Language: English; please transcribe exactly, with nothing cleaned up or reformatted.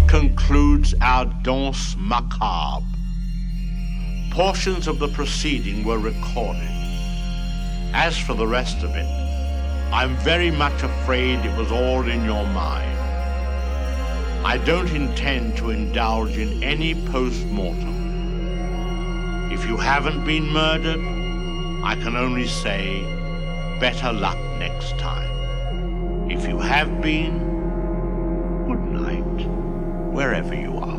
concludes our danse macabre. Portions of the proceeding were recorded. As for the rest of it, I'm very much afraid it was all in your mind. I don't intend to indulge in any post-mortem. If you haven't been murdered, I can only say, better luck next time. If you have been, good night, wherever you are.